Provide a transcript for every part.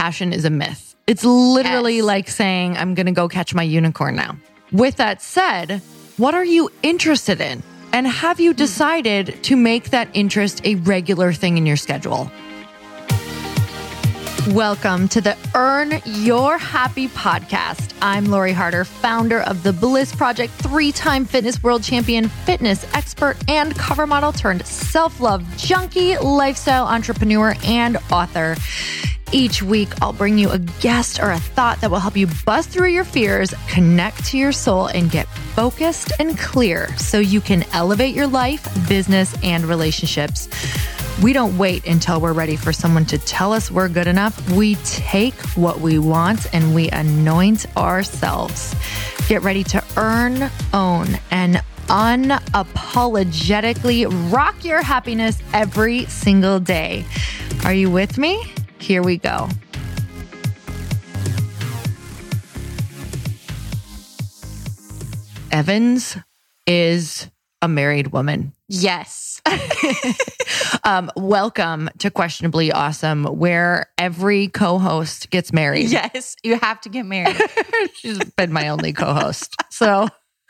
passion is a myth. It's literally like saying, I'm going to go catch my unicorn now. With that said, what are you interested in? And have you decided to make that interest a regular thing in your schedule? Welcome to the Earn Your Happy podcast. I'm Lori Harder, founder of The Bliss Project, 3-time fitness world champion, fitness expert, and cover model turned self-love junkie, lifestyle entrepreneur, and author. Each week, I'll bring you a guest or a thought that will help you bust through your fears, connect to your soul, and get focused and clear so you can elevate your life, business, and relationships. We don't wait until we're ready for someone to tell us we're good enough. We take what we want and we anoint ourselves. Get ready to earn, own, and unapologetically rock your happiness every single day. Are you with me? Here we go. Evans is a married woman. Yes. Welcome to Questionably Awesome, where every co-host gets married. Yes, you have to get married. She's been my only co-host. So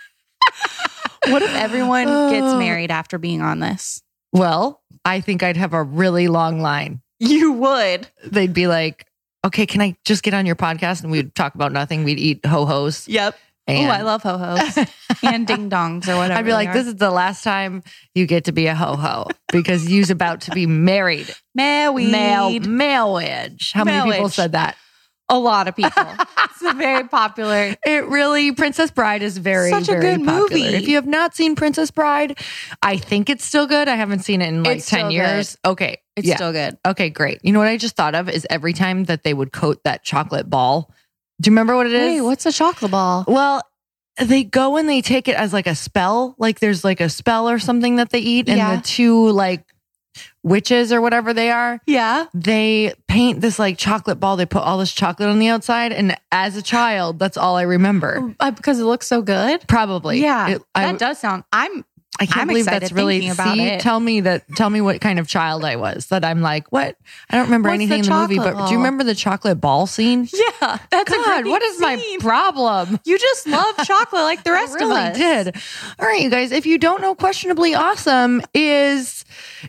what if everyone gets married after being on this? Well, I think I'd have a really long line. You would. They'd be like, okay, can I just get on your podcast? And we'd talk about nothing. We'd eat ho-hos. Yep. Oh, I love ho-hos and ding-dongs or whatever. I'd be like, this is the last time you get to be a ho-ho because you're about to be married. Married. Marriage. How many people said that? A lot of people. It's a very popular. It really, Princess Bride is very, such a very good popular. movie. If you have not seen Princess Bride, I think it's still good. I haven't seen it in like It's 10 still years. good. Okay. It's yeah. still good. Okay, great. You know what I just thought of is every time that they would coat that chocolate ball. Do you remember what it is? Wait, what's a chocolate ball? Well, they go and they take it as like a spell. Like there's like a spell or something that they eat. And Yeah. the two like witches or whatever they are, Yeah. they paint this like chocolate ball. They put all this chocolate on the outside. And as a child, that's all I remember. Because it looks so good? Probably. Yeah. I That does sound... can't I'm believe excited that's really, thinking about it. Tell me what kind of child I was that I'm like, what? I don't remember What's anything in the the movie, chocolate but do you ball? remember the chocolate ball scene? Yeah. That's a God, great what is my scene. problem? You just love chocolate like the rest I really of us. did. All right, you guys. If you don't know, Questionably Awesome is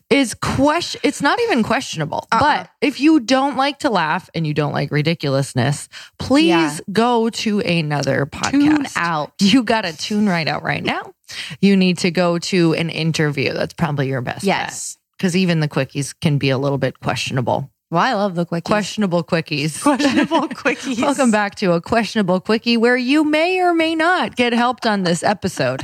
it's not even questionable. But if you don't like to laugh and you don't like ridiculousness, please go to another podcast. Tune out. You got to tune right out right now. You need to go to an interview. That's probably your best Yes. because even the quickies can be a little bit questionable. Well, I love the quickies. Questionable quickies. Questionable quickies. Welcome back to a questionable quickie where you may or may not get helped on this episode.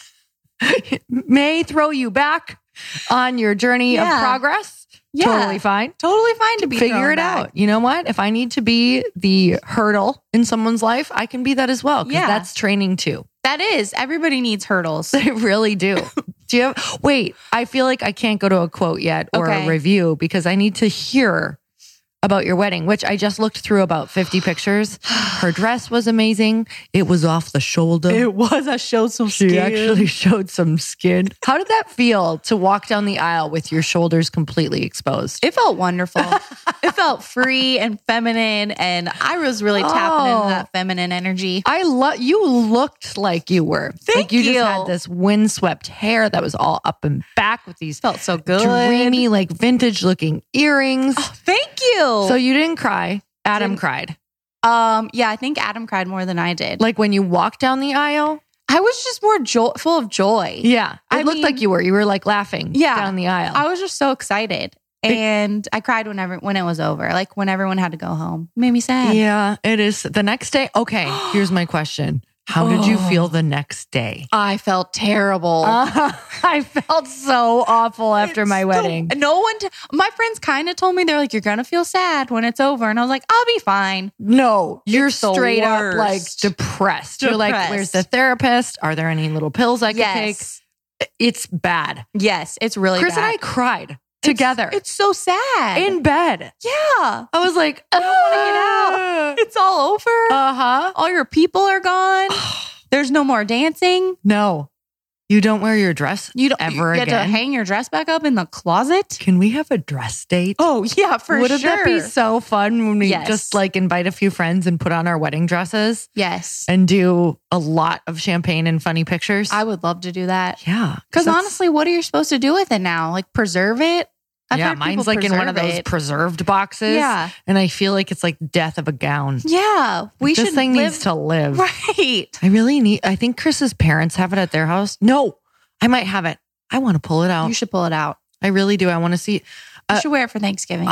May throw you back on your journey of progress. Yeah. Totally fine. Totally fine to be Figure thrown it back. out. You know what? If I need to be the hurdle in someone's life, I can be that as well because Yeah. that's training too. That is. Everybody needs hurdles. They really do. Do you have, wait, I feel like I can't go to a quote yet or a Okay. review because I need to hear about your wedding, which I just looked through about 50 pictures. Her dress was amazing. It was off the shoulder. was. I showed some She actually showed some skin. How did that feel to walk down the aisle with your shoulders completely exposed? It felt wonderful. It felt free and feminine, and I was really tapping into that feminine energy. You looked like you were. Thank you. Just you. had this windswept hair that was all up and back with these Felt so good. dreamy, like vintage looking earrings. Thank you. So you didn't cry. Adam cried. Yeah, I think Adam cried more than I did. Like when you walked down the aisle? I was just more full of joy. Yeah. I It looked mean- like you were. You were like laughing down the aisle. I was just so excited. And I cried when it was over. Like when everyone had to go home. It made me sad. Yeah, it is. The next day. Okay, here's my question. How did you feel the next day? I felt terrible. I felt so awful after my wedding. No one, my friends kind of told me, they're like, you're going to feel sad when it's over. And I was like, I'll be fine. No, you're It's the straight up worst. like depressed. You're like, Depressed. where's the therapist? Are there any little pills I could Yes. take? It's bad. Yes, it's really Chris bad. and I cried together It's so sad. in bed. Yeah. I was like, I don't want to get out. It's all over. Uh-huh. All your people are gone. There's no more dancing. No. You don't wear your dress You don't ever you get again? to hang your dress back up in the closet. Can we have a dress date? Oh yeah, for Wouldn't sure. that be so fun when we Yes. just like invite a few friends and put on our wedding dresses Yes, and do a lot of champagne and funny pictures? I would love to do that. Yeah. Because that's- honestly, what are you supposed to do with it now? Like preserve it? I've yeah, heard mine's people like in one of preserve those it. preserved boxes. Yeah. And I feel like it's like death of a gown. Yeah, we This should thing live, needs to live. right. I think Chris's parents have it at their house. No, I might have it. I want to pull it out. You should pull it out. I really do. I want to see. You should wear it for Thanksgiving.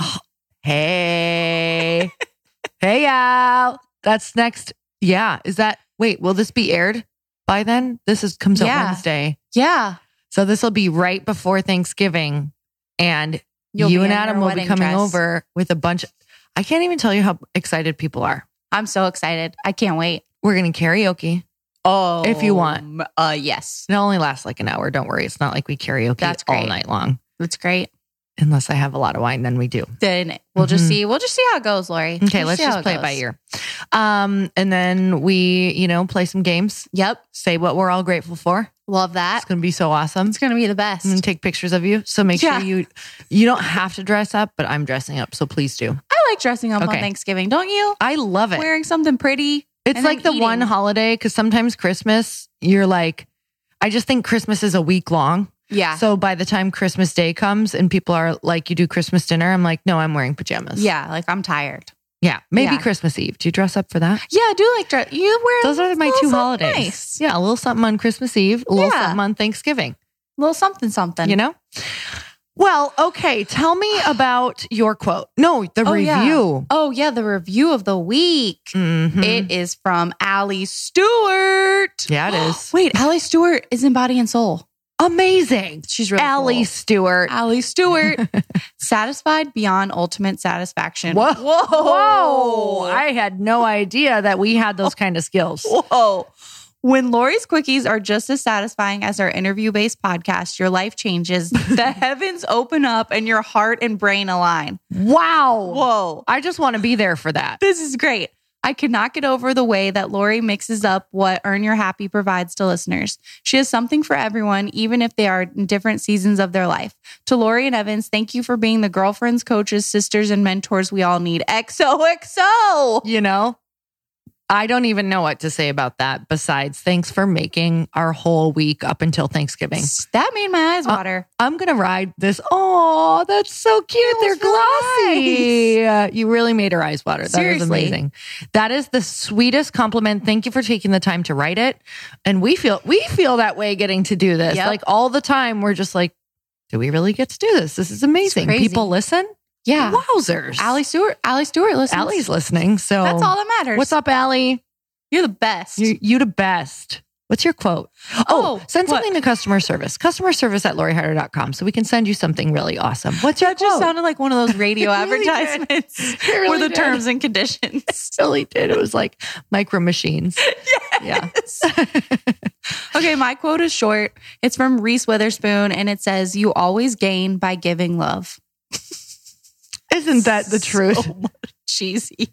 Hey, hey, Al. That's next. Yeah. Wait, will this be aired by then? Comes out Yeah. Wednesday. Yeah, So this will be right before Thanksgiving. And You'll you be and in Adam your will be wedding coming dress. over with a bunch. I can't even tell you how excited people are. I'm so excited. I can't wait. We're going to karaoke. Oh, If you want. Yes, It only lasts like an hour. Don't worry. It's not like we karaoke That's all great. night long. that's great. Unless I have a lot of wine, then we do. Then we'll just see. We'll just see how it goes, Lori. Okay, We'll let's see how just play it by goes. ear. And then we, play some games, Yep, say what we're all grateful for. love that. It's going to be so awesome. It's gonna be the best. I'm going to take pictures of you. So make Yeah. sure you don't have to dress up, but I'm dressing up. So please do. I like dressing up Okay. on Thanksgiving, don't you? I love it. Wearing something pretty. It's and like then the one eating. holiday because sometimes Christmas, you're like, I just think Christmas is a week long. Yeah. So by the time Christmas Day comes and people are like, you do Christmas dinner, I'm like, no, I'm wearing pajamas. Yeah, like I'm tired. Yeah. Maybe Yeah. Christmas Eve. Do you dress up for that? Yeah, I do like dress. You wear Those are my a little two something holidays. Nice. Yeah. A little something on Christmas Eve, a little Yeah. something on Thanksgiving, A little something. you know? Well, okay. Tell me about your quote. No, the Oh, yeah. review. Oh yeah, the review of the week. Mhm. It is from Allie Stewart. Yeah, it is. Wait, Allie Stewart is in Body and Soul. Amazing. She's really Allie cool. Stewart. Allie Stewart, satisfied beyond ultimate satisfaction. Whoa. Whoa. Whoa. I had no idea that we had those kind of skills. Whoa. When Lori's quickies are just as satisfying as our interview-based podcast, your life changes, the heavens open up, and your heart and brain align. Wow. Whoa. I just want to be there for that. This is great. I cannot get over the way that Lori mixes up what Earn Your Happy provides to listeners. She has something for everyone, even if they are in different seasons of their life. To Lori and Evans, thank you for being the girlfriends, coaches, sisters, and mentors we all need. XOXO! You know, I don't even know what to say about that besides thanks for making our whole week up until Thanksgiving. That made my eyes water. I'm going to ride this. Oh, that's so cute. They're was really glossy. You really made her eyes water. That is Seriously. amazing. That is the sweetest compliment. Thank you for taking the time to write it. And we feel that way getting to do this. Yep. Like all the time, we're just like, do we really get to do this? This is amazing. crazy. People listen. Yeah. Wowzers. Allie Stewart listens. Allie's listening. So That's all that matters. What's up, Allie? You're the best. You the best. What's your quote? Oh, send what? something to customer service. Customer service at LoriHarder.com so we can send you something really awesome. What's your That just quote? sounded like one of those radio It really did. advertisements It really for the did. terms and conditions. It really did. It was like micro machines. Yeah. Okay, my quote is short. It's from Reese Witherspoon, and it says, "You always gain by giving love." Isn't that the truth? So much cheesy.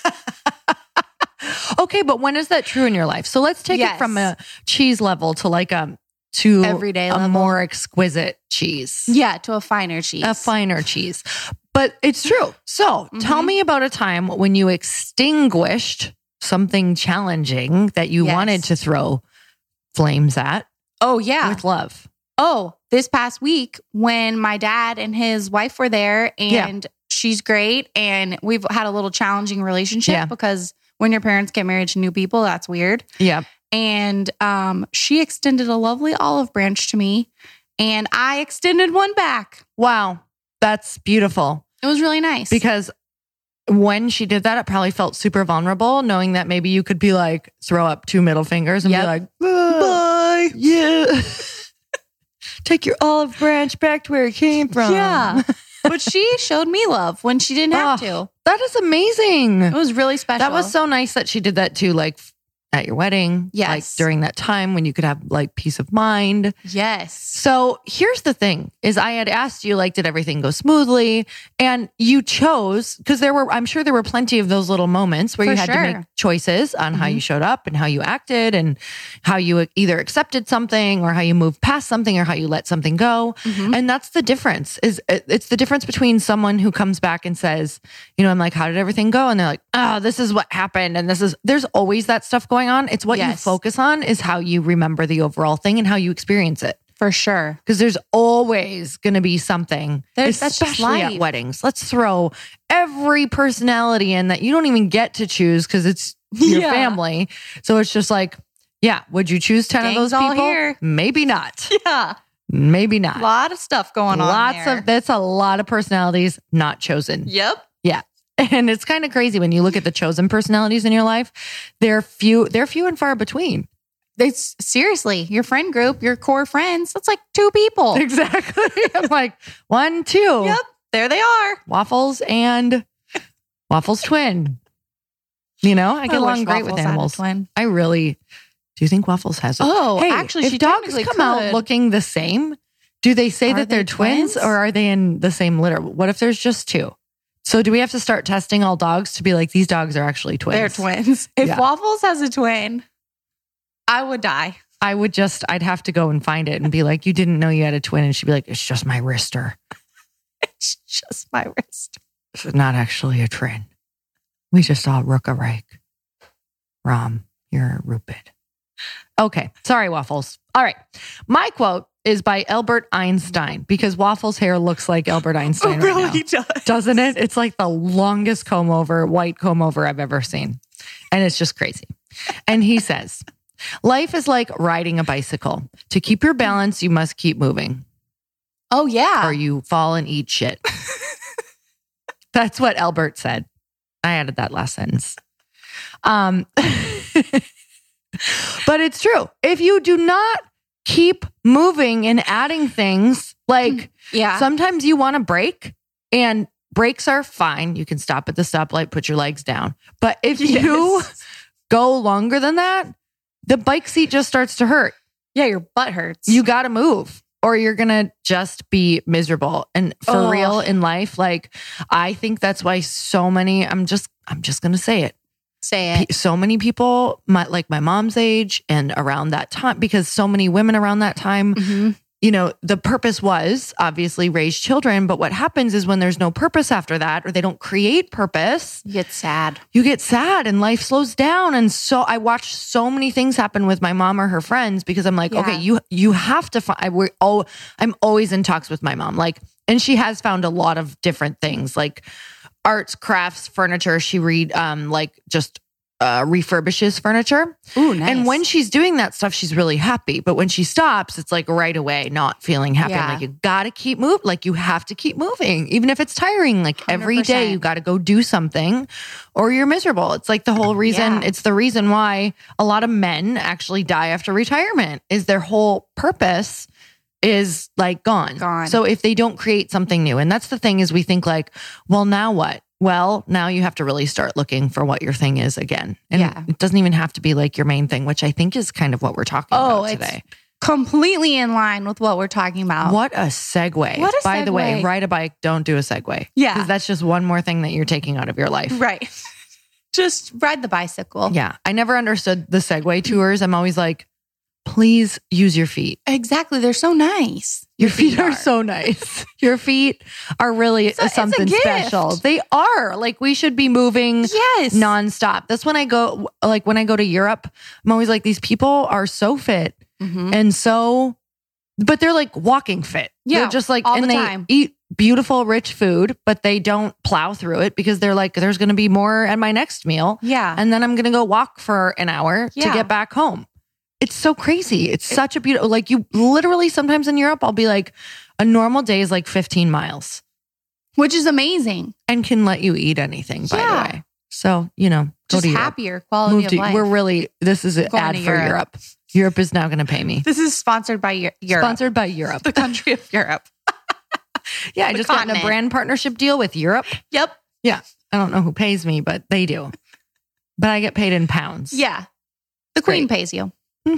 Okay, but when is that true in your life? So let's take Yes. it from a cheese level to like to Everyday a level. more exquisite cheese. Yeah, to a finer cheese. A finer cheese. But it's true. So tell Mm-hmm. me about a time when you extinguished something challenging that you Yes. wanted to throw flames at Oh yeah. with love. Oh, this past week when my dad and his wife were there, and she's great, and we've had a little challenging relationship Yeah. because when your parents get married to new people, that's weird. Yeah. And she extended a lovely olive branch to me, and I extended one back. Wow. That's beautiful. It was really nice. Because when she did that, it probably felt super vulnerable, knowing that maybe you could be like, throw up 2 middle fingers and Yep. be like, bye. Yeah. Take your olive branch back to where it came from. yeah. But she showed me love when she didn't have to. That is amazing. It was really special. That was so nice that she did that too. Like, at your wedding. Yes. Like during that time when you could have like peace of mind. Yes. So here's the thing is I had asked you, like, did everything go smoothly? And you chose, because I'm sure there were plenty of those little moments where For you had to sure. make choices on how you showed up and how you acted and how you either accepted something or how you moved past something or how you let something go. And that's the difference it's the difference between someone who comes back and says, I'm like, how did everything go? And they're like, oh, this is what happened. And there's always that stuff going on. It's what you focus on is how you remember the overall thing and how you experience it. For sure. Because there's always going to be something, that's just especially life. at weddings. Let's throw every personality in that you don't even get to choose because it's your family. So it's just like, would you choose 10 Gang's of those all people? here. Maybe not. Yeah. Maybe not. A lot of stuff going on. That's a lot of personalities not chosen. Yep. Yeah. And it's kind of crazy when you look at the chosen personalities in your life. They're few and far between. It's seriously your friend group, your core friends. That's like 2 people. Exactly. I'm like 1, 2. Yep. There they are. Waffles and Waffles twin. I get along great with Waffles had a animals. twin. I really do. You think Waffles has? Actually, if she dogs technically come out could. looking the same, do they say Are that they're they twins twins? or are they in the same litter? What if there's just 2? So do we have to start testing all dogs to be like, these dogs are actually twins? They're twins. If Yeah. Waffles has a twin, I would die. I'd have to go and find it and be like, you didn't know you had a twin. And she'd be like, it's just my wrister. It's just my wrist. It's not actually a twin. We just all rook a rake. Rom, you're a Rupid. Okay. Sorry, Waffles. All right. My quote is by Albert Einstein because Waffles' hair looks like Albert Einstein right now. does. Doesn't it? It's like the longest white comb over I've ever seen. And it's just crazy. And he says, life is like riding a bicycle. To keep your balance, you must keep moving Oh, yeah. or you fall and eat shit. That's what Albert said. I added that last sentence. But it's true. If you do not keep moving and adding things, like sometimes you want to brake and brakes are fine. You can stop at the stoplight, put your legs down. But if you go longer than that, the bike seat just starts to hurt. Yeah, your butt hurts. You got to move or you're going to just be miserable. And for real in life, like I think that's why so many, I'm just going to say it. Say it. So many people, like my mom's age and around that time, because so many women around that time, the purpose was obviously raise children. But what happens is when there's no purpose after that, or they don't create purpose, You get sad. you get sad and life slows down. And so I watched so many things happen with my mom or her friends because I'm like, okay, you have to find, I'm always in talks with my mom. Like, and she has found a lot of different things like arts, crafts, furniture. She refurbishes furniture. Ooh, nice. And when she's doing that stuff, she's really happy. But when she stops, it's like right away, not feeling happy. Yeah. I'm like, you gotta keep moving. Like you have to keep moving, even if it's tiring. Like every day 100%. you got to go do something or you're miserable. It's like the whole reason, it's the reason why a lot of men actually die after retirement is their whole purpose is like gone. So if they don't create something new, and that's the thing is we think like, well, now what? Well, now you have to really start looking for what your thing is again. And it doesn't even have to be like your main thing, which I think is kind of what we're talking about today. Completely in line with what we're talking about. What a segue. By the way, ride a bike, don't do a Segway. Yeah. Because that's just one more thing that you're taking out of your life. Right. Just ride the bicycle. Yeah. I never understood the Segway tours. I'm always like, please use your feet. Exactly. They're so nice. Your feet are so nice. Your feet are really something it's a gift. special. They are. Like we should be moving nonstop. That's when I go, like when I go to Europe, I'm always like, these people are so fit and so, but they're like walking fit. Yeah. They're just like, all and the they time. eat beautiful, rich food, but they don't plow through it because they're like, there's going to be more at my next meal. Yeah. And then I'm going to go walk for an hour to Yeah. get back home. It's so crazy. It's such a beautiful, like you literally sometimes in Europe, I'll be like, a normal day is like 15 miles. Which is amazing. And can let you eat anything, by the way. So, go Just to Europe. happier quality of life. We're really, this is an Going ad to for Europe. Europe. Europe is now going to pay me. This is sponsored by Europe. Sponsored by Europe. The country of Europe. Yeah, I The just got in a continent. brand partnership deal with Europe. Yep. Yeah. I don't know who pays me, but they do. But I get paid in pounds. Yeah. The queen pays you.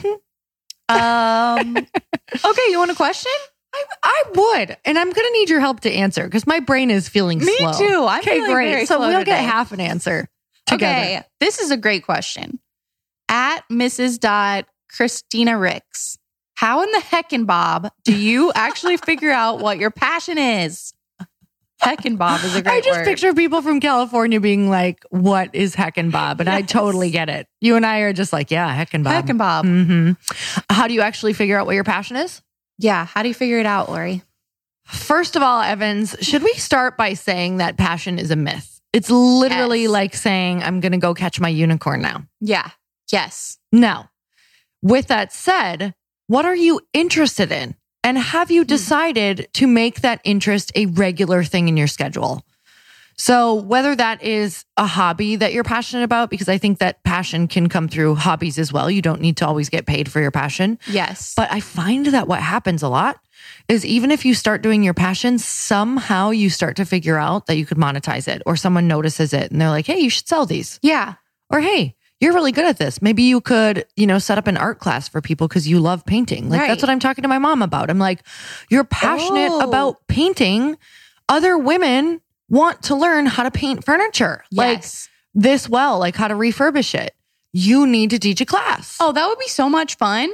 Mm-hmm. Okay, you want a question? I would, and I'm going to need your help to answer because my brain is feeling Me slow. too. I'm okay, feeling great. very So slow we'll today. get half an answer together. Okay, this is a great question. At Mrs. Christina Ricks, how in the heckin' Bob do you actually figure out what your passion is? Heckin' Bob is a great I just word. picture people from California being like, "What is heckin' Bob?" And I totally get it. You and I are just like, "Yeah, heckin' Bob." Heckin' Bob. Mm-hmm. How do you actually figure out what your passion is? Yeah. How do you figure it out, Lori? First of all, Evans, should we start by saying that passion is a myth? It's literally Yes. like saying, I'm going to go catch my unicorn now. Yeah. Yes. Now, with that said, what are you interested in? And have you decided to make that interest a regular thing in your schedule? So whether that is a hobby that you're passionate about, because I think that passion can come through hobbies as well. You don't need to always get paid for your passion. Yes. But I find that what happens a lot is even if you start doing your passion, somehow you start to figure out that you could monetize it or someone notices it and they're like, hey, you should sell these. Yeah. Or, hey, you're really good at this. Maybe you could, set up an art class for people because you love painting. Like, Right. That's what I'm talking to my mom about. I'm like, you're passionate Oh. about painting. Other women want to learn how to paint furniture. Yes. Like this well, like how to refurbish it. You need to teach a class. Oh, that would be so much fun.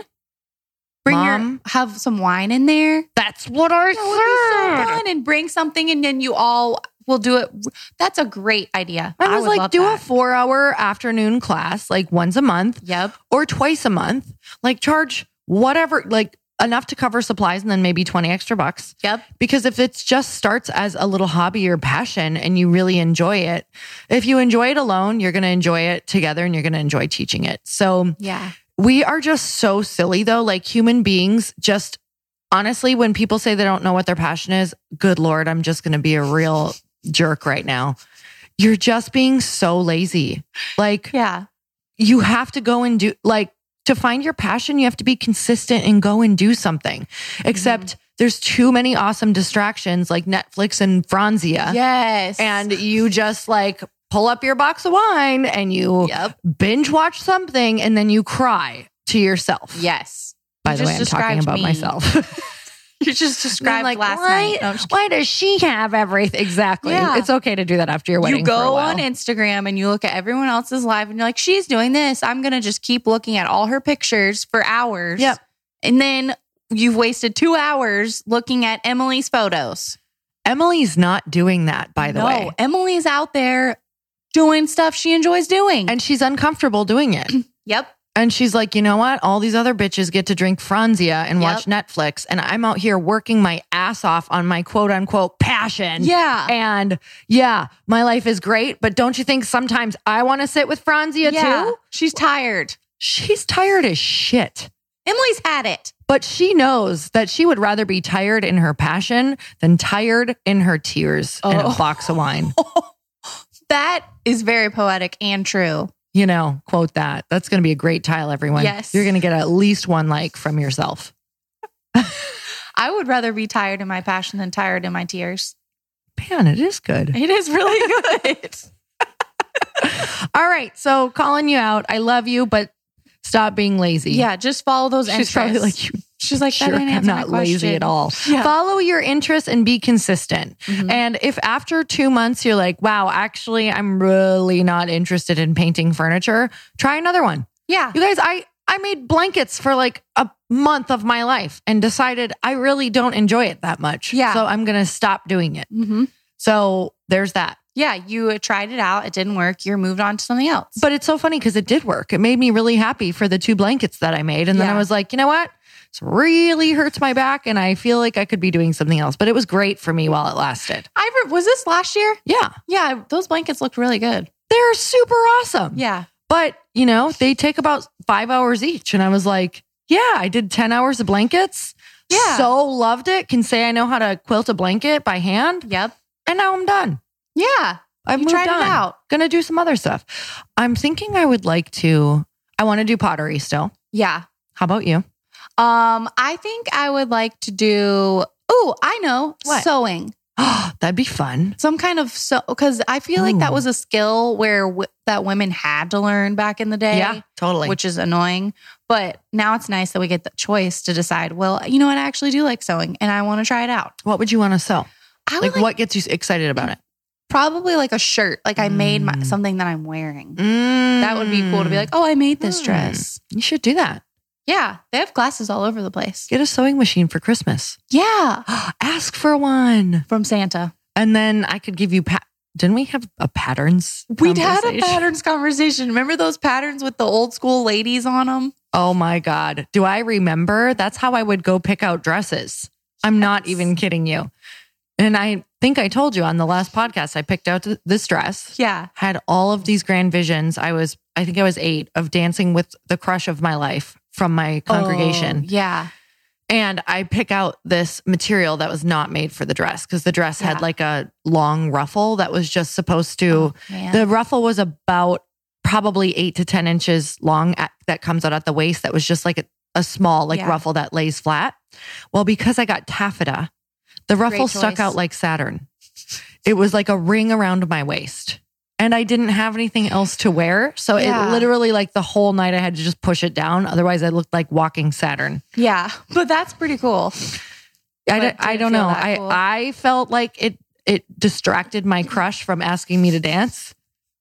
Mom. Have some wine in there. That's what I That would be so said. fun. And bring something and then you all will do it. That's a great idea. I was would like, love do that. a 4-hour afternoon class, like once a month Yep. or twice a month, like charge whatever, like enough to cover supplies and then maybe 20 extra bucks. Yep. Because if it just starts as a little hobby or passion and you really enjoy it, if you enjoy it alone, you're going to enjoy it together and you're going to enjoy teaching it. So Yeah. we are just so silly though. Like human beings, just honestly, when people say they don't know what their passion is, good Lord, I'm just going to be a real jerk right now. You're just being so lazy. Like Yeah. you have to go and do, like, to find your passion, you have to be consistent and go and do something. Except there's too many awesome distractions like Netflix and Franzia. Yes. And you just like pull up your box of wine and you Yep. binge watch something and then you cry to yourself. Yes. By You the way, just I'm talking described about me. myself. You just And I'm described like, last why, night. No, I'm just why does she have everything? Exactly. Yeah. It's okay to do that after your wedding. You for a go while. on Instagram and you look at everyone else's life and you're like, she's doing this. I'm going to just keep looking at all her pictures for hours. Yep. And then you've wasted 2 hours looking at Emily's photos. Emily's not doing that, by the way. Emily's out there doing stuff she enjoys doing. And she's uncomfortable doing it. Yep. And she's like, you know what? All these other bitches get to drink Franzia and watch Netflix. And I'm out here working my ass off on my quote unquote passion. Yeah. And yeah, my life is great. But don't you think sometimes I want to sit with Franzia too? She's tired. She's tired as shit. Emily's had it. But she knows that she would rather be tired in her passion than tired in her tears and a box of wine. That is very poetic and true. Quote that. That's going to be a great tile, everyone. Yes. You're going to get at least one like from yourself. I would rather be tired in my passion than tired in my tears. Man, it is good. It is really good. All right. So calling you out. I love you, but stop being lazy. Yeah, just follow those She's interests. probably like, you She's like, that jerk, didn't I'm answer not my lazy question. at all. Yeah. Follow your interests and be consistent. Mhm. And if after 2 months you're like, wow, actually, I'm really not interested in painting furniture, try another one. Yeah. You guys, I made blankets for like a month of my life and decided I really don't enjoy it that much. Yeah. So I'm going to stop doing it. Mm-hmm. So there's that. Yeah, you tried it out. It didn't work. You're moved on to something else. But it's so funny because it did work. It made me really happy for the 2 blankets that I made. And then Yeah. I was like, you know what? This really hurts my back and I feel like I could be doing something else. But it was great for me while it lasted. Was this last year? Yeah. Yeah, those blankets looked really good. They're super awesome. Yeah. But, they take about 5 hours each. And I was like, yeah, I did 10 hours of blankets. Yeah. So loved it. Can say I know how to quilt a blanket by hand. Yep. And now I'm done. Yeah. I've You moved tried it on. out. Gonna do some other stuff. I'm thinking I want to do pottery still. Yeah. How about you? I think I would like to do, I know, What? sewing. That'd be fun. Some kind of because I feel like that was a skill where that women had to learn back in the day. Yeah, totally. Which is annoying. But now it's nice that we get the choice to decide, well, you know what? I actually do like sewing and I want to try it out. What would you want to sew? Like what gets you excited about it? Probably like a shirt. Like I made something that I'm wearing. That would be cool to be like, oh, I made this dress. You should do that. Yeah. They have classes all over the place. Get a sewing machine for Christmas. Yeah. Ask for one. From Santa. And then I could give you, didn't we have a patterns We'd had a patterns conversation. Remember those patterns with the old school ladies on them? Oh my God. Do I remember? That's how I would go pick out dresses. I'm not even kidding you. And I think I told you on the last podcast, I picked out this dress. Yeah. Had all of these grand visions. I think I was 8 of dancing with the crush of my life from my congregation. Oh, yeah. And I pick out this material that was not made for the dress because the dress had like a long ruffle that was just supposed to, the ruffle was about probably 8 to 10 inches long that comes out at the waist. That was just like a small ruffle that lays flat. Well, because I got taffeta, the ruffle stuck out like Saturn. It was like a ring around my waist. And I didn't have anything else to wear. So it literally like the whole night I had to just push it down. Otherwise I looked like walking Saturn. Yeah. But that's pretty cool. I don't know. Cool? I felt like it distracted my crush from asking me to dance.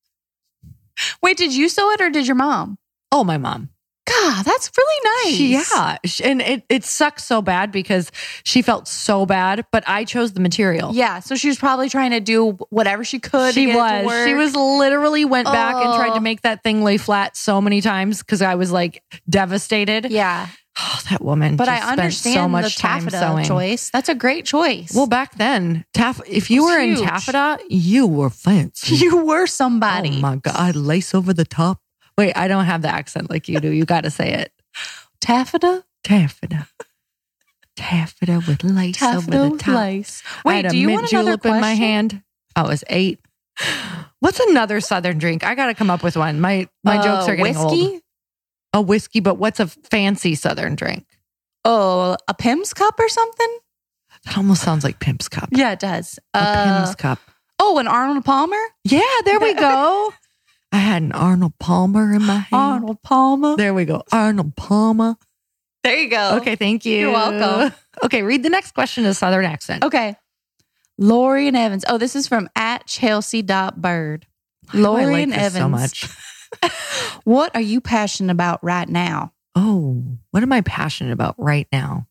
Wait, did you sew it or did your mom? Oh, my mom. God, that's really nice. Yeah. And it sucks so bad because she felt so bad, but I chose the material. Yeah. So she was probably trying to do whatever she could. She was literally went back and tried to make that thing lay flat so many times because I was like devastated. Yeah. Oh, that woman. But just I understand so much the taffeta time choice. That's a great choice. Well, back then, if you were huge. in taffeta, you were fancy. You were somebody. Oh my God. Lace over the top. Wait, I don't have the accent like you do. You got to say it. Taffeta? Taffeta. Taffeta with lace over the top. Lace. Wait, do you want another julep question? in my hand? I was 8. What's another Southern drink? I got to come up with one. My jokes are getting whiskey? old. A whiskey, but what's a fancy Southern drink? Oh, a Pimm's cup or something? That almost sounds like Pimp's Cup. Yeah, it does. A Pimm's Cup. Oh, an Arnold Palmer? Yeah, there we go. I had an Arnold Palmer in my hand. Arnold Palmer. There we go. Arnold Palmer. There you go. Okay, thank you. You're welcome. Okay, read the next question in a Southern accent. Okay. Lori and Evans. Oh, this is from @Chelsea.bird. Lori and Evans. So much. What are you passionate about right now? Oh, what am I passionate about right now?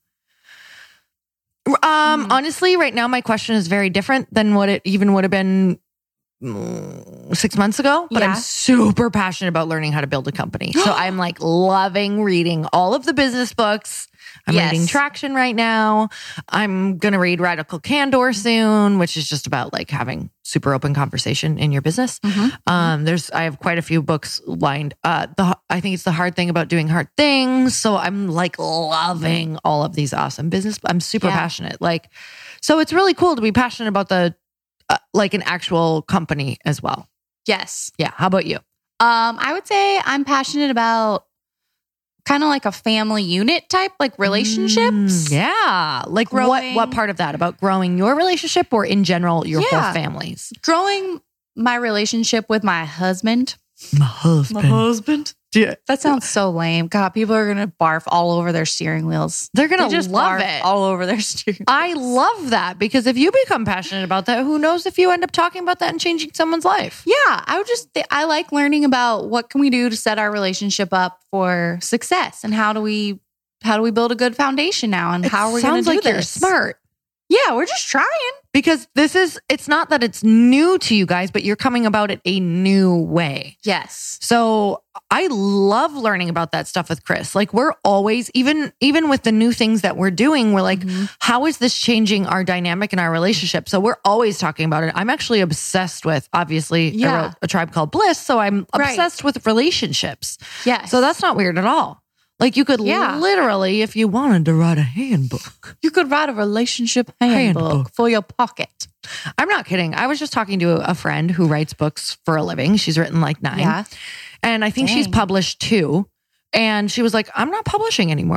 Honestly, right now, my question is very different than what it even would have been 6 months ago, but I'm super passionate about learning how to build a company. So I'm like loving reading all of the business books. I'm reading Traction right now. I'm going to read Radical Candor soon, which is just about like having super open conversation in your business. I have quite a few books lined. I think it's the hard thing about doing hard things. So I'm like loving all of these awesome business. I'm super passionate. So it's really cool to be passionate about the like an actual company as well. Yes. Yeah. How about you? I would say I'm passionate about kind of like a family unit type, like relationships. Yeah. Like what part of that? About growing your relationship or in general, your whole families? Growing my relationship with my husband. My husband. Yeah. That sounds so lame. God, people are going to barf all over their steering wheels. They're going to just love barf it. all over their steering wheels. I love that because if you become passionate about that, who knows if you end up talking about that and changing someone's life. Yeah. I like learning about what can we do to set our relationship up for success and how do we build a good foundation now and how are we going to do like this? You're smart. Yeah, we're just trying. Because it's not that it's new to you guys, but you're coming about it a new way. Yes. So I love learning about that stuff with Chris. Like we're always, even with the new things that we're doing, we're like, how is this changing our dynamic in our relationship? So we're always talking about it. I'm actually obsessed with, obviously, I wrote A Tribe Called Bliss. So I'm obsessed with relationships. Yeah. So that's not weird at all. Like you could literally, if you wanted to write a handbook. You could write a relationship handbook for your pocket. I'm not kidding. I was just talking to a friend who writes books for a living. She's written like 9. Yeah. And I think she's published 2. And she was like, I'm not publishing anymore.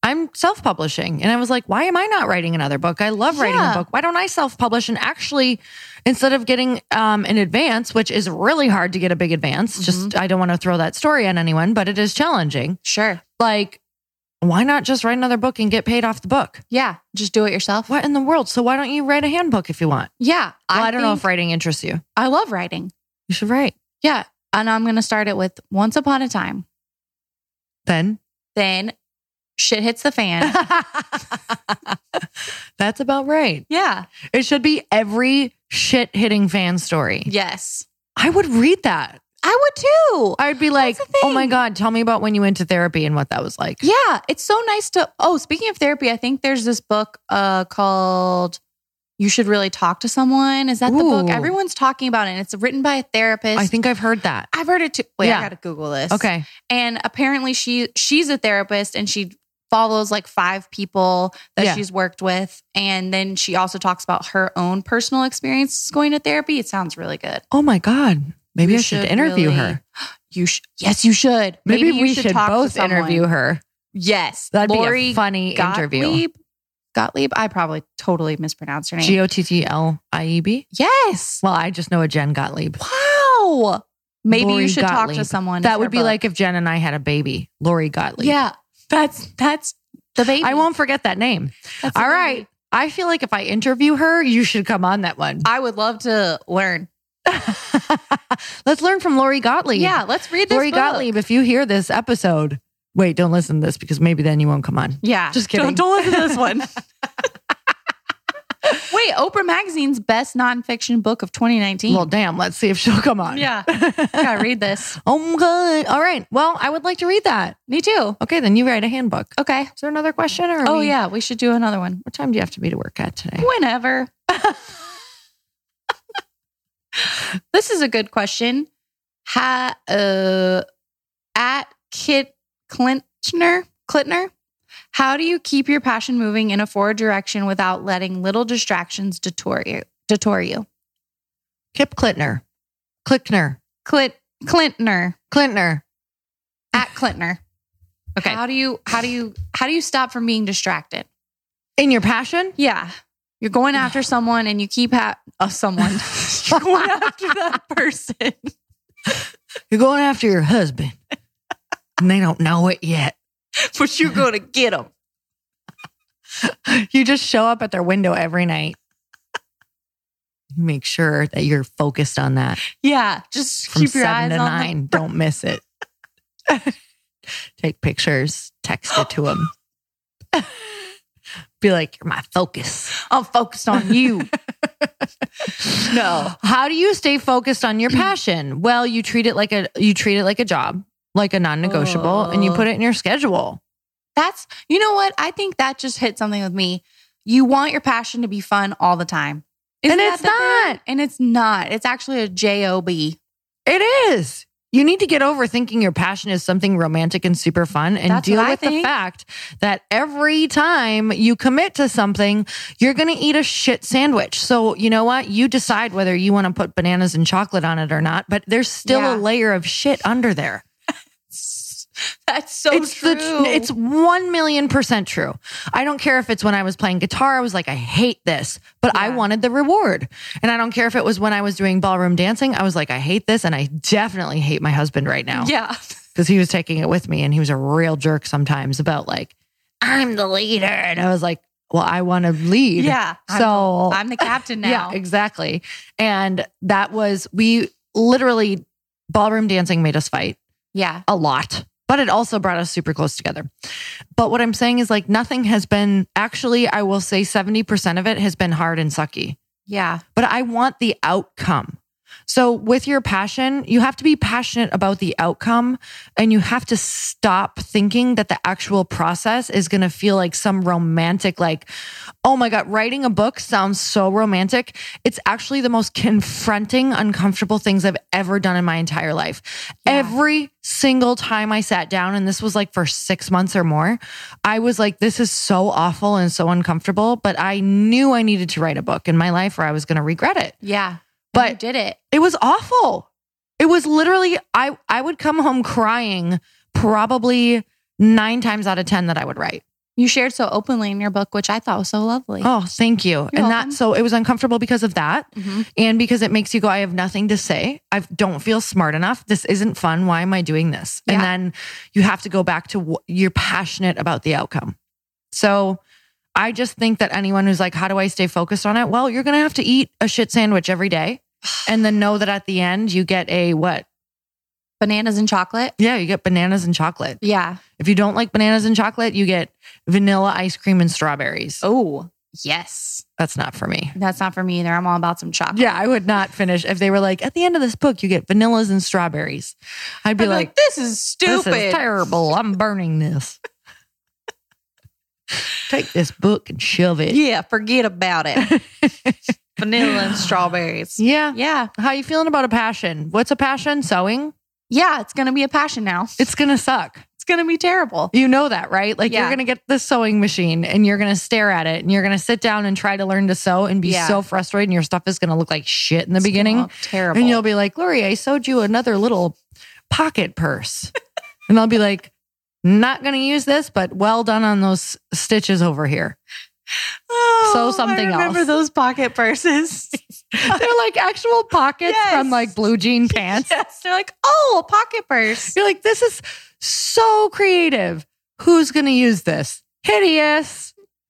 I'm self-publishing. And I was like, why am I not writing another book? I love writing a book. Why don't I self-publish? And actually, instead of getting an advance, which is really hard to get a big advance, just I don't want to throw that story on anyone, but it is challenging. Sure. Like, why not just write another book and get paid off the book? Yeah. Just do it yourself. What in the world? So why don't you write a handbook if you want? Yeah. Well, I don't know if writing interests you. I love writing. You should write. Yeah. And I'm going to start it with Once Upon a Time. Then shit hits the fan. That's about right. Yeah. It should be every shit hitting fan story. Yes. I would read that. I would too. I would be like, oh my God, tell me about when you went to therapy and what that was like. Yeah. It's so nice to, speaking of therapy, I think there's this book called You Should Really Talk to Someone. Is that the book? Everyone's talking about it. And it's written by a therapist. I think I've heard that. I've heard it too. Wait, I got to Google this. Okay. And apparently she's a therapist and she follows like 5 people that she's worked with. And then she also talks about her own personal experiences going to therapy. It sounds really good. Oh my God. Maybe I should interview her. Yes, you should. Maybe we should both interview her. Yes. That'd be a funny interview. Gottlieb. I probably totally mispronounced her name. Gottlieb? Yes. Well, I just know a Jen Gottlieb. Wow. Maybe Lori you should Gottlieb. talk to someone. That would be like if Jen and I had a baby. Lori Gottlieb. Yeah. That's the baby. I won't forget that name. All right. I feel like if I interview her, you should come on that one. I would love to learn. Let's learn from Lori Gottlieb. Yeah, let's read this Lori book. Gottlieb, if you hear this episode, wait, don't listen to this because maybe then you won't come on. Yeah. Just kidding. Don't listen to this one. Wait, Oprah Magazine's best nonfiction book of 2019. Well, damn, let's see if she'll come on. Yeah. I gotta read this. Oh, good. All right. Well, I would like to read that. Me too. Okay, then you write a handbook. Okay. Is there another question? Or yeah, we should do another one. What time do you have to be to work at today? Whenever. This is a good question. At Kit Clintner, how do you keep your passion moving in a forward direction without letting little distractions detour you? Kip Clintner. Clintner. At Clintner. Okay. How do you stop from being distracted? In your passion? Yeah. You're going after someone and you keep someone. You're going after that person. You're going after your husband. And they don't know it yet. But you're going to get them. You just show up at their window every night. You make sure that you're focused on that. Yeah. Just from keep your 7 eyes to on 9. Don't miss it. Take pictures. Text it to them. Be like, you're my focus. I'm focused on you. No. How do you stay focused on your passion? Well, you treat it like a job, like a non-negotiable, and you put it in your schedule. You know what? I think that just hit something with me. You want your passion to be fun all the time. And it's not. And it's not. It's actually a job. It is. You need to get over thinking your passion is something romantic and super fun and deal with the fact that every time you commit to something, you're going to eat a shit sandwich. So you know what? You decide whether you want to put bananas and chocolate on it or not, but there's still a layer of shit under there. That's so true. It's 1,000,000% true. I don't care if it's when I was playing guitar, I was like, I hate this, but I wanted the reward. And I don't care if it was when I was doing ballroom dancing, I was like, I hate this. And I definitely hate my husband right now. Yeah. Because he was taking it with me and he was a real jerk sometimes about like, I'm the leader. And I was like, well, I want to lead. Yeah. So I'm the captain now. Yeah, exactly. And we literally, ballroom dancing made us fight. Yeah. A lot. But it also brought us super close together. But what I'm saying is like nothing has been, actually, I will say 70% of it has been hard and sucky. Yeah. But I want the outcome. So with your passion, you have to be passionate about the outcome and you have to stop thinking that the actual process is going to feel like some romantic, like, oh my God, writing a book sounds so romantic. It's actually the most confronting, uncomfortable things I've ever done in my entire life. Yeah. Every single time I sat down, and this was like for 6 months or more, I was like, this is so awful and so uncomfortable, but I knew I needed to write a book in my life or I was going to regret it. Yeah. But you did it. It was awful. It was literally, I would come home crying probably 9 times out of 10 that I would write. You shared so openly in your book, which I thought was so lovely. Oh, thank you. You're welcome. So it was uncomfortable because of that. And because it makes you go, I have nothing to say. I don't feel smart enough. This isn't fun. Why am I doing this? And then you have to go back to you're passionate about the outcome. So I just think that anyone who's like, how do I stay focused on it? Well, you're going to have to eat a shit sandwich every day and then know that at the end you get a what? Bananas and chocolate? Yeah, you get bananas and chocolate. Yeah. If you don't like bananas and chocolate, you get vanilla ice cream and strawberries. Oh, yes. That's not for me. That's not for me either. I'm all about some chocolate. Yeah, I would not finish. If they were like, at the end of this book, you get vanillas and strawberries. I'd be like, this is stupid. This is terrible. I'm burning this. Take this book and shove it. Yeah, forget about it. Vanilla and strawberries. Yeah. Yeah. How you feeling about a passion? What's a passion? Sewing? Yeah, it's going to be a passion now. It's going to suck. It's going to be terrible. You know that, right? Like you're going to get the sewing machine and you're going to stare at it and you're going to sit down and try to learn to sew and be so frustrated and your stuff is going to look like shit in the beginning. Terrible. And you'll be like, Lori, I sewed you another little pocket purse. And I'll be like, not going to use this, but well done on those stitches over here. Sew something else. I remember those pocket purses. They're like actual pockets from like blue jean pants. Yes, they're like, oh, a pocket purse. You're like, this is so creative. Who's going to use this? Hideous.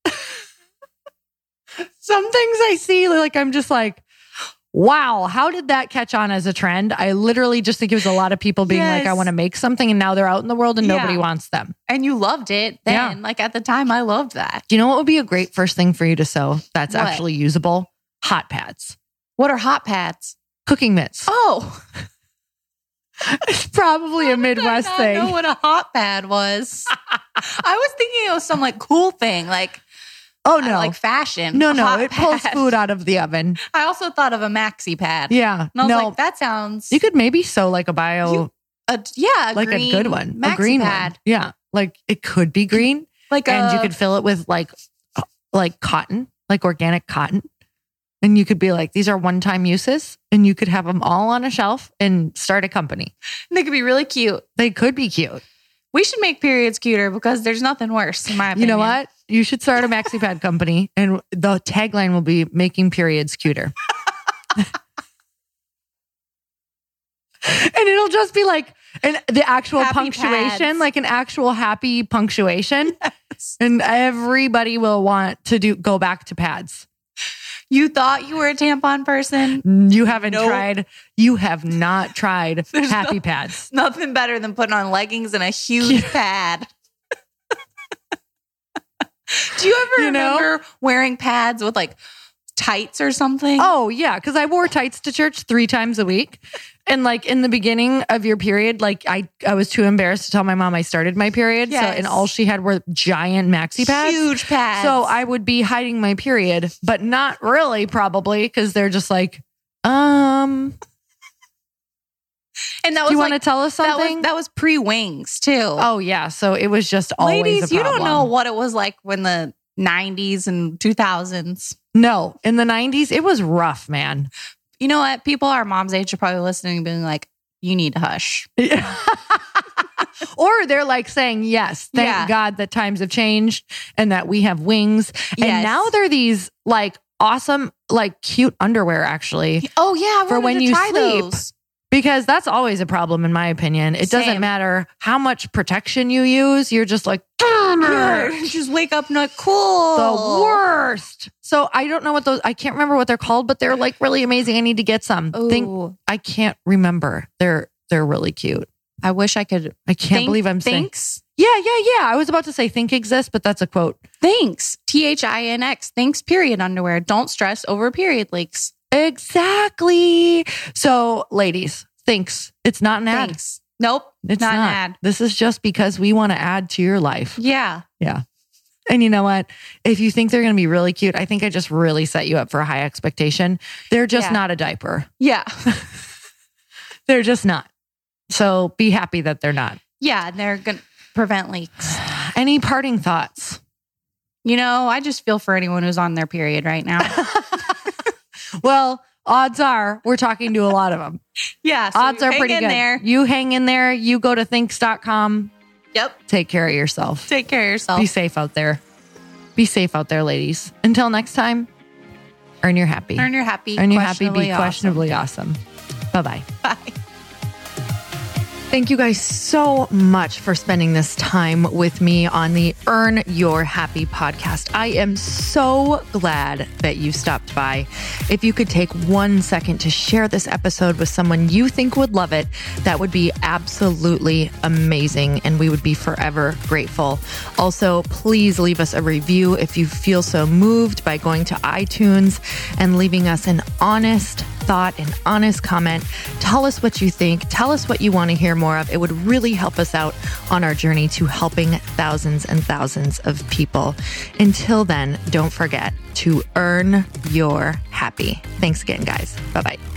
Some things I see, like, I'm just like, wow, how did that catch on as a trend? I literally just think it was a lot of people being like, I want to make something, and now they're out in the world and nobody wants them. And you loved it then. Yeah. Like at the time, I loved that. Do you know what would be a great first thing for you to sew that's actually usable? Hot pads. What are hot pads? Cooking mitts. Oh. It's probably a Midwest thing. I don't know what a hot pad was. I was thinking it was some like cool thing, like like fashion. No, it pulls food out of the oven. I also thought of a maxi pad. Yeah, and I was like, that sounds. You could maybe sew like a like a good one, maxi a green pad. one. Yeah, like it could be green, and you could fill it with like cotton, like organic cotton. And you could be like, these are one-time uses, and you could have them all on a shelf and start a company. And they could be really cute. They could be cute. We should make periods cuter because there's nothing worse, in my opinion. You know what? You should start a maxi pad company, and the tagline will be making periods cuter. And it'll just be like the actual happy punctuation, pads. Like an actual happy punctuation. Yes. And everybody will want to go back to pads. You thought you were a tampon person? You haven't tried. You have not tried happy pads. Nothing better than putting on leggings and a huge pad. Do you ever remember wearing pads with like tights or something? Oh, yeah. Because I wore tights to church 3 times a week. And like in the beginning of your period, like I was too embarrassed to tell my mom I started my period. Yes. So, and all she had were giant maxi pads. Huge pads. So I would be hiding my period, but not really probably because they're just like, And that was, do you want to tell us something? That was pre-wings too. Oh yeah. So it was just always Ladies, a problem. You don't know what it was like when the 90s and 2000s. No, in the 90s, it was rough, man. You know what? People our mom's age are probably listening and being like, you need to hush. Or they're like saying, yes, thank God that times have changed and that we have wings. Yes. And now they're these like awesome, like cute underwear actually. Oh yeah. For when you sleep. Those. Because that's always a problem in my opinion. It doesn't matter how much protection you use. You're just like, you just wake up not cool. The worst. So I don't know what those, I can't remember what they're called, but they're like really amazing. I need to get some. I can't remember. They're really cute. I wish I could. I can't believe I'm saying. Thinx? Yeah. I was about to say think exists, but that's a quote. Thinx. THINX. Thinx period underwear. Don't stress over period leaks. Exactly. So ladies, Thinx. It's not an ad. Thanks. Nope. It's not an ad. This is just because we want to add to your life. Yeah. Yeah. And you know what? If you think they're going to be really cute, I think I just really set you up for a high expectation. They're just not a diaper. Yeah. They're just not. So be happy that they're not. Yeah. They're going to prevent leaks. Any parting thoughts? You know, I just feel for anyone who's on their period right now. Well, odds are we're talking to a lot of them. Yeah. So odds are pretty good. There. You hang in there. You go to thinx.com Yep. Take care of yourself. Take care of yourself. Be safe out there. Be safe out there, ladies. Until next time, earn your happy. Earn your happy. Earn your happy. Be questionably awesome. Bye-bye. Bye. Thank you guys so much for spending this time with me on the Earn Your Happy podcast. I am so glad that you stopped by. If you could take 1 second to share this episode with someone you think would love it, that would be absolutely amazing, and we would be forever grateful. Also, please leave us a review if you feel so moved by going to iTunes and leaving us an honest thought, an honest comment. Tell us what you think. Tell us what you want to hear more of. It would really help us out on our journey to helping thousands and thousands of people. Until then, don't forget to earn your happy. Thanks again, guys. Bye-bye.